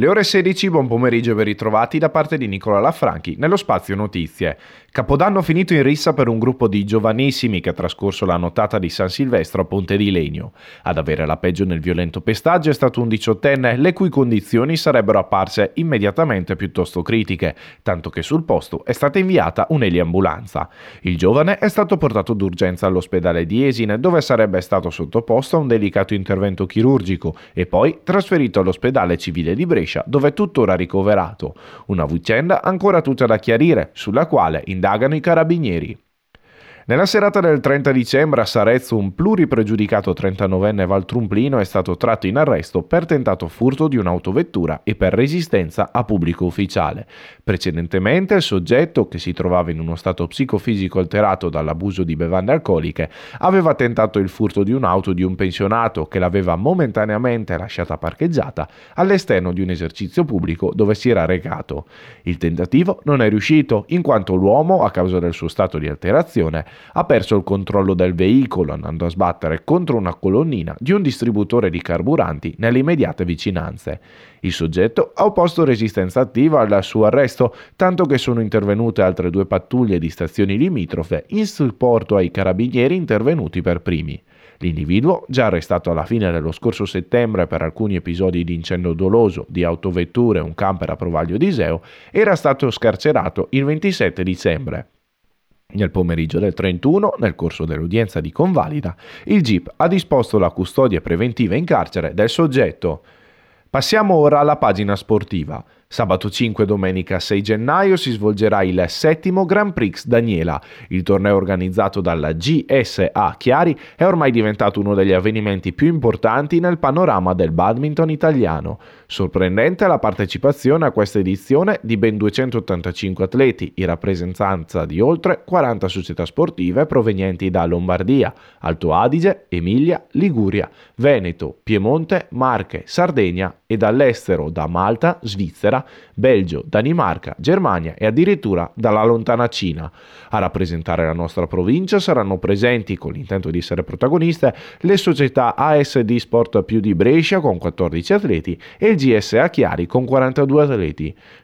Le ore 16, buon pomeriggio e ben ritrovati da parte di Nicola Lafranchi nello spazio notizie. Capodanno finito in rissa per un gruppo di giovanissimi che ha trascorso la nottata di San Silvestro a Ponte di Legno. Ad avere la peggio nel violento pestaggio è stato un diciottenne, le cui condizioni sarebbero apparse immediatamente piuttosto critiche, tanto che sul posto è stata inviata un'eliambulanza. Il giovane è stato portato d'urgenza all'ospedale di Esine, dove sarebbe stato sottoposto a un delicato intervento chirurgico e poi trasferito all'ospedale civile di Brescia, dove è tuttora ricoverato. Una vicenda ancora tutta da chiarire, sulla quale indagano i carabinieri. Nella serata del 30 dicembre a Sarezzo un pluripregiudicato 39enne valtrumplino è stato tratto in arresto per tentato furto di un'autovettura e per resistenza a pubblico ufficiale. Precedentemente il soggetto, che si trovava in uno stato psicofisico alterato dall'abuso di bevande alcoliche, aveva tentato il furto di un'auto di un pensionato che l'aveva momentaneamente lasciata parcheggiata all'esterno di un esercizio pubblico dove si era recato. Il tentativo non è riuscito, in quanto l'uomo, a causa del suo stato di alterazione, ha perso il controllo del veicolo andando a sbattere contro una colonnina di un distributore di carburanti nelle immediate vicinanze. Il soggetto ha opposto resistenza attiva al suo arresto, tanto che sono intervenute altre 2 pattuglie di stazioni limitrofe in supporto ai carabinieri intervenuti per primi. L'individuo, già arrestato alla fine dello scorso settembre per alcuni episodi di incendio doloso di autovetture e un camper a Provaglio d'Iseo, era stato scarcerato il 27 dicembre. Nel pomeriggio del 31, nel corso dell'udienza di convalida, il GIP ha disposto la custodia preventiva in carcere del soggetto. Passiamo ora alla pagina sportiva. Sabato 5 e domenica 6 gennaio si svolgerà il 7° Grand Prix Daniela. Il torneo organizzato dalla GSA Chiari è ormai diventato uno degli avvenimenti più importanti nel panorama del badminton italiano. Sorprendente la partecipazione a questa edizione di ben 285 atleti, in rappresentanza di oltre 40 società sportive provenienti da Lombardia, Alto Adige, Emilia, Liguria, Veneto, Piemonte, Marche, Sardegna e dall'estero da Malta, Svizzera, Belgio, Danimarca, Germania e addirittura dalla lontana Cina. A rappresentare la nostra provincia saranno presenti, con l'intento di essere protagoniste, le società ASD Sport Più di Brescia con 14 atleti e il GSA Chiari con 42 atleti.